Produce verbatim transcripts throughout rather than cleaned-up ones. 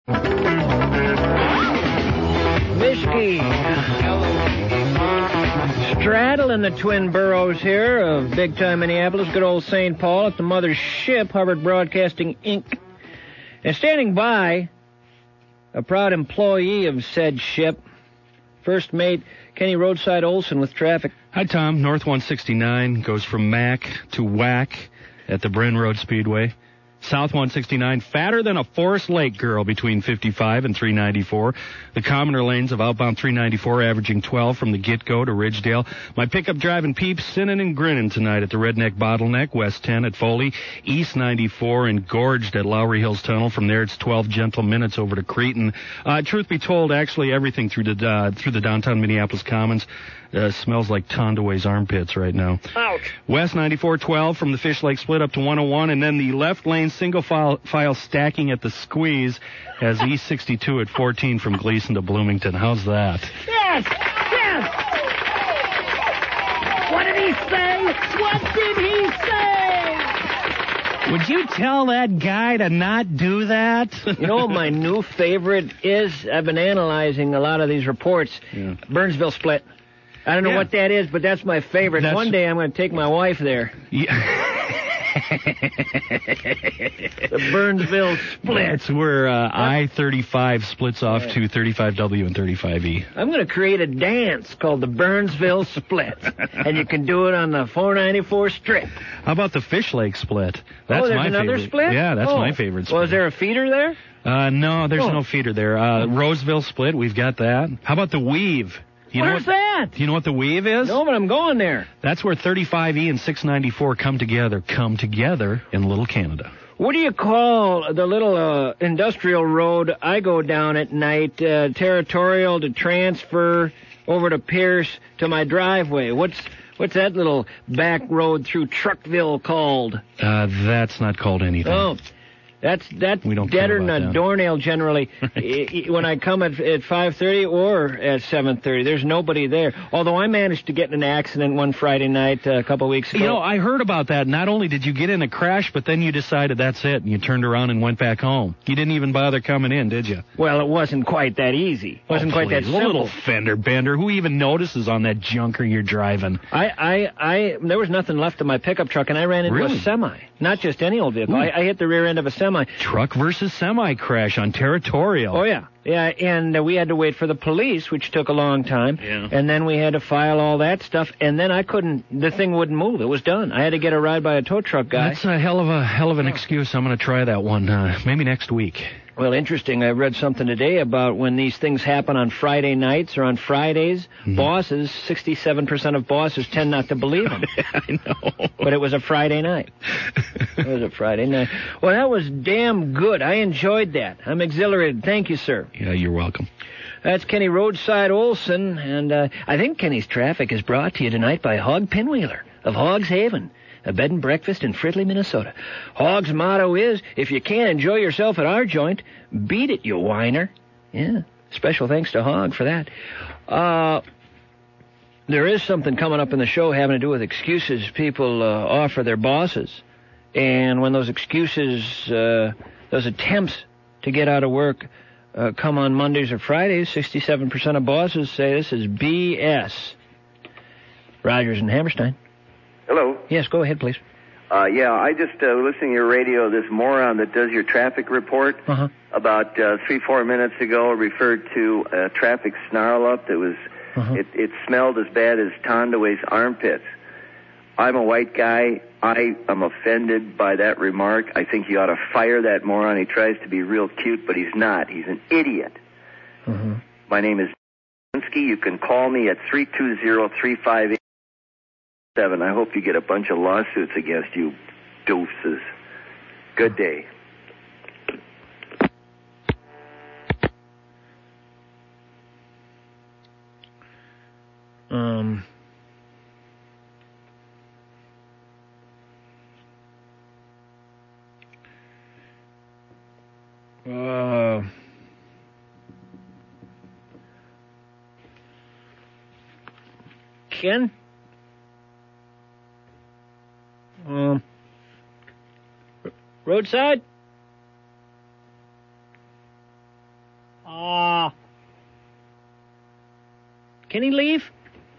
Mishki. Straddling the twin boroughs here of big-time Minneapolis, good old Saint Paul at the mother ship, Hubbard Broadcasting, Incorporated. And standing by, a proud employee of said ship, First Mate Kenny Roadside Olson with traffic. Hi, Tom. North one sixty-nine goes from Mack to Whack at the Bryn Road Speedway. South one sixty-nine, fatter than a Forest Lake girl between fifty-five and three ninety-four. The commoner lanes of outbound three ninety-four averaging twelve from the get-go to Ridgedale. My pickup driving peeps sinning and grinning tonight at the Redneck Bottleneck, West ten at Foley, East ninety-four and gorged at Lowry Hills Tunnel. From there it's twelve gentle minutes over to Cretin. Uh, truth be told, actually everything through the uh, through the downtown Minneapolis Commons Uh, smells like Tondaway's armpits right now. Ouch. West ninety-four twelve from the Fish Lake split up to one oh one, and then the left lane single file, file stacking at the squeeze has East sixty-two at fourteen from Gleason to Bloomington. How's that? Yes! Yes! What did he say? What did he say? Would you tell that guy to not do that? You know what my new favorite is? I've been analyzing a lot of these reports. Yeah. Burnsville split. I don't know Yeah. what that is, but that's my favorite. That's... One day I'm going to take my wife there. Yeah. The Burnsville split. That's where uh, I thirty-five splits off yeah. to thirty-five W and thirty-five E. I'm going to create a dance called the Burnsville Split, and you can do it on the four ninety-four strip. How about the Fish Lake split? That's oh, there's my another favorite. split? Yeah, that's oh. my favorite split. Well, is there a feeder there? Uh, no, there's oh. no feeder there. Uh, Roseville split, we've got that. How about the Weave? You Where's know what, that? Do you know what the Weave is? No, but I'm going there. That's where thirty-five E and six ninety-four come together, come together in Little Canada. What do you call the little uh, industrial road I go down at night, uh, territorial to transfer over to Pierce to my driveway? What's what's that little back road through Truckville called? Uh, that's not called anything. Oh. That's that's we don't deader than a that. doornail generally. Right. When I come at at five thirty or at seven thirty, there's nobody there. Although I managed to get in an accident one Friday night uh, a couple of weeks ago. You know, I heard about that. Not only did you get in a crash, but then you decided that's it, and you turned around and went back home. You didn't even bother coming in, did you? Well, it wasn't quite that easy. It wasn't oh, quite please. that simple. A little fender bender. Who even notices on that junker you're driving? I, I, I, there was nothing left of my pickup truck, and I ran into really? a semi. Not just any old vehicle. I, I hit the rear end of a semi. Truck versus semi crash on Territorial. Oh, yeah. Yeah, and uh, we had to wait for the police, which took a long time. Yeah. And then we had to file all that stuff, and then I couldn't, the thing wouldn't move. It was done. I had to get a ride by a tow truck guy. That's a hell of a hell of an excuse. I'm going to try that one, uh, maybe next week. Well, interesting. I read something today about when these things happen on Friday nights or on Fridays, mm-hmm. bosses, sixty-seven percent of bosses tend not to believe them. I know. But it was a Friday night. It was a Friday night. Well, that was damn good. I enjoyed that. I'm exhilarated. Thank you, sir. Yeah, you're welcome. That's Kenny Roadside Olson, and uh, I think Kenny's Traffic is brought to you tonight by Hog Pinwheeler of Hogs Haven, a bed and breakfast in Fridley, Minnesota. Hog's motto is, if you can't enjoy yourself at our joint, beat it, you whiner. Yeah, special thanks to Hog for that. Uh, there is something coming up in the show having to do with excuses people uh, offer their bosses. And when those excuses, uh, those attempts to get out of work uh, come on Mondays or Fridays, sixty-seven percent of bosses say this is B S. Rogers and Hammerstein. Hello. Yes, go ahead, please. Uh, yeah, I just uh, listening to your radio. This moron that does your traffic report uh-huh. about uh, three, four minutes ago referred to a traffic snarl up that was uh-huh. it, it smelled as bad as Tondaway's armpits. I'm a white guy. I am offended by that remark. I think you ought to fire that moron. He tries to be real cute, but he's not. He's an idiot. Uh-huh. My name is Dinsky. You can call me at three two zero, three five eight seven. I hope you get a bunch of lawsuits against you, doofses. Good day. Um... Uh, Ken? Um, roadside? Ah. Uh, can he leave?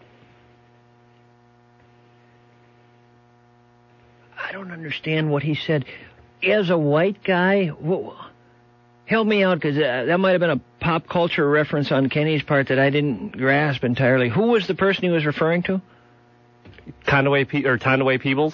I don't understand what he said. As a white guy, whoa, help me out, because uh, that might have been a pop culture reference on Kenny's part that I didn't grasp entirely. Who was the person he was referring to? Tondaway Pe- or Tondaway Peebles.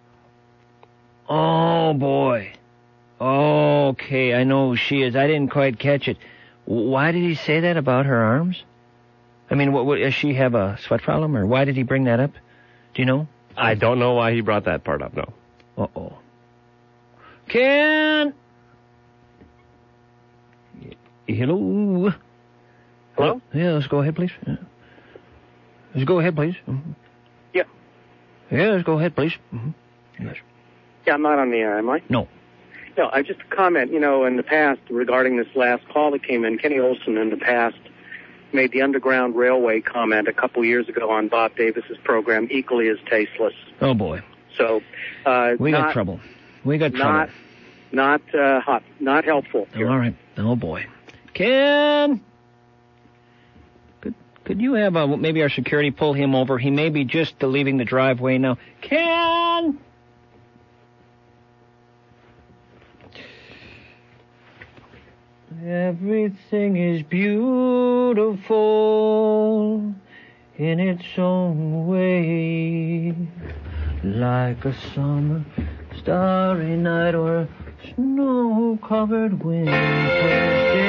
Oh boy. Okay, I know who she is. I didn't quite catch it. Why did he say that about her arms? I mean, what, what, does she have a sweat problem, or why did he bring that up? Do you know? I don't know why he brought that part up, no. Uh-oh. Ken! Hello? Hello? Yeah, let's go ahead, please. Let's go ahead, please. Mm-hmm. Yeah. Yeah, let's go ahead, please. Mm-hmm. Yes. Yeah, I'm not on the air, am I? No. No, I just a comment, you know, in the past regarding this last call that came in, Kenny Olson in the past made the Underground Railway comment a couple years ago on Bob Davis's program, equally as tasteless. Oh, boy. So, uh, we not, got trouble. We got not, trouble. Not, uh, hot, not helpful. Here. All right. Oh, boy. Ken! Could, could you have a, maybe our security pull him over? He may be just leaving the driveway now. Ken! Everything is beautiful in its own way, like a summer starry night or a snow-covered winter.